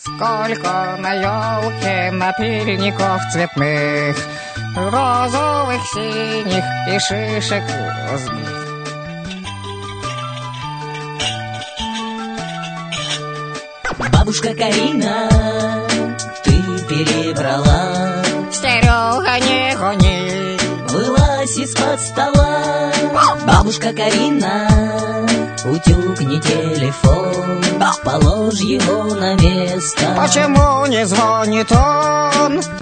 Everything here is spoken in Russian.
Сколько на елке напильников цветных, розовых, синих и шишек сбит. Бабушка Карина, ты перебрала. Серега, не гони, вылазь из-под стола. Бабушка Карина, утюг не телефон, положь его на место. Почему не звонит он?